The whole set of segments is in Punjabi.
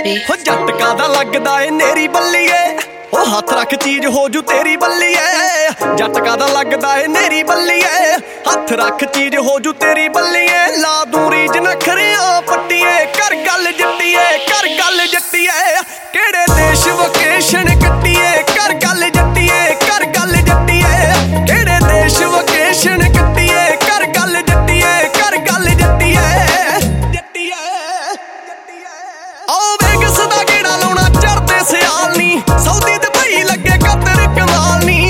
baby। ਹੋ ਜੱਟਕਾ ਦਾ ਲੱਗਦਾ ਏ ਨੇਰੀ ਬੱਲੀਏ, ਉਹ ਹੱਥ ਰੱਖ ਚੀਜ਼ ਹੋ ਜੂ ਤੇਰੀ ਬੱਲੀਏ। ਜੱਟਕਾ ਦਾ ਲੱਗਦਾ ਏ ਨੇਰੀ ਬੱਲੀਏ, ਹੱਥ ਰੱਖ ਚੀਜ਼ ਹੋ ਜੂ ਤੇਰੀ ਬੱਲੀਏ। ਲਾ ਦੂੰ ਰੀਝ ਨਖਰਿਆਂ ਪੱਟੀਏ, ਕਰ ਗੱਲ ਜੱਟੀਏ, ਕਰ ਗੱਲ ਜੱਟੀਏ। ਕਿਹੜੇ ਦੇਸ਼ ਵਕੇਸ਼ਨ ਕੱਟੀਏ, ਕਰ ਗੱਲ ਜੱਟੀਏ, ਕਰ ਗੱਲ ਜੱਟੀਏ। ਕਿਹੜੇ ਦੇਸ਼ ਵਕੇਸ਼ਨ ਕੱਟੀਏ, ਕਰ ਗੱਲ ਜੱਟੀਏ, ਕਰ ਗੱਲ ਜੱਟੀਏ। ਆਓ ਵੇਗਸ ਦਾ ਗੇੜਾ ਲਾਉਣਾ ਚੜਦੇ ਸਿਆਲ ਨੀ, ਸਾਊਦੀ ਦੁਬਈ ਲੱਗੇ ਕਤਰ ਕਮਾਲ ਨੀ।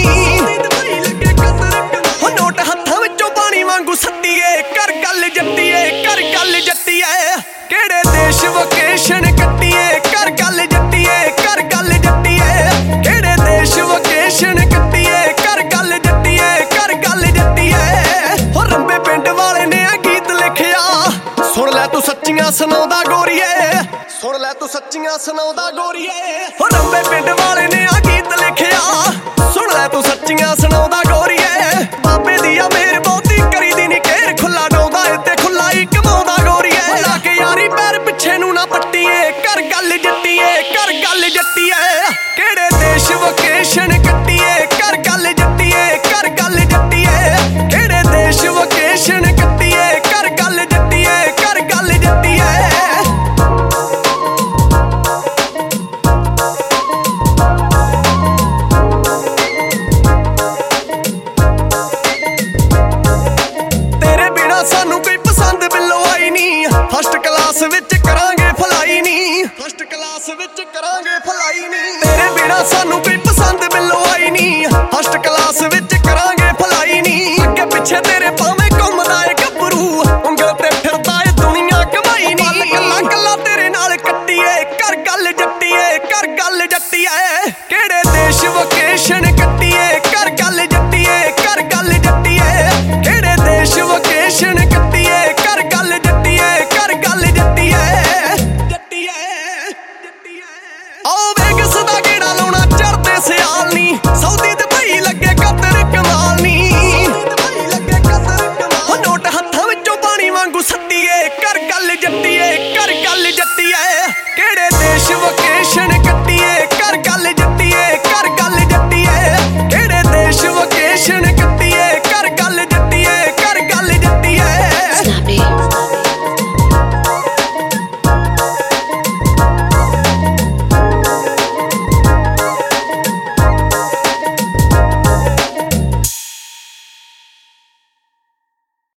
ਹੋ ਨੋਟ ਹੱਥਾਂ ਵਿੱਚੋਂ ਪਾਣੀ ਵਾਂਗੂ ਸੱਟੀਏ, ਕਰ ਗੱਲ ਜੱਟੀਏ, ਕਰ ਗੱਲ ਜੱਟੀਏ। ਕਿਹੜੇ ਦੇਸ਼ ਵਕੇਸ਼ਨ ਕੱਟੀਏ, ਕਰ ਗੱਲ ਜੱਟੀਏ, ਕਰ ਗੱਲ ਜੱਟੀਏ। ਕਿਹੜੇ ਦੇਸ਼ ਵਕੇਸ਼ਨ ਕੱਟੀਏ, ਕਰ ਗੱਲ ਜੱਟੀਏ, ਕਰ ਗੱਲ ਜੱਟੀਏ। ਹੋ ਰੰਬੇ ਪਿੰਡ ਵਾਲੇ ਨੇ ਆ ਗੀਤ ਲਿਖਿਆ, ਸੁਣ ਲੈ ਤੂੰ ਸੱਚੀਆਂ ਸੁਣਾਉਂਦਾ ਗੋਰੀਏ, ਸੁਣ ਲੈ ਤੂੰ ਸੱਚੀਆਂ ਸੁਣਾਉਂਦਾ ਗੋਰੀਏ। ਹੋ ਰੰਬੇ ਪਿੰਡ ਵਾਲੇ ਨੇ ਆ ਗੀਤ ਲਿਖਿਆ, ਸੁਣ ਲੈ ਤੂੰ ਸੱਚੀਆਂ ਸੁਣਾਉਂਦਾ ਗੋਰੀਏ। ਬਾਬੇ ਦੀ ਆ ਮੇਰ ਬਹੁਤੀ ਕਰੀਦੀ ਨੀ ਘੇਰ, ਖੁੱਲਾ ਡਾਉਂਦਾ ਏ ਤੇ ਖੁੱਲਾ ਹੀ ਕਮਾਉਂਦਾ ਗੋਰੀਏ। ਲਾ ਕੇ ਯਾਰੀ ਪੈਰ ਪਿੱਛੇ ਨੂੰ ਨਾ ਪੱਟੀਏ, ਕਰ ਗੱਲ ਜੱਟੀਏ, ਕਰ ਗੱਲ ਜੱਟੀਏ। ਕਿਹੜੇ ਦੇਸ਼ ਵਕੇਸ਼ਨ ਕੱਟੀਏ, ਕਰ ਗੱਲ ਜੱਟੀਏ, ਕਰ ਗੱਲ ਜੱਟੀਏ। ਕਿਹੜੇ ਦੇਸ਼ ਵਕੇਸ਼ਨ ਕੱਟੀਏ, ਕਰ ਗੱਲ ਜੱਟੀਏ, ਕਰ ਗੱਲ ਜੱਟੀਏ। ਸਾਨੂੰ ਕੋਈ ਪਸੰਦ ਬਿੱਲੋ ਆਈ ਨੀ, ਫਸਟ ਕਲਾਸ ਵਿੱਚ ਕਰਾਂਗੇ ਫਲਾਈ ਨੀ, ਫਸਟ ਕਲਾਸ ਵਿੱਚ ਕਰਾਂਗੇ ਫਲਾਈ ਨੀ। ਤੇਰੇ ਬਿਨਾ ਸਾਨੂੰ ਕੋਈ ਪਸੰਦ ਬਿੱਲੋ ਆਈ ਨੀ, ਫਸਟ ਕਲਾਸ ਵਿੱਚ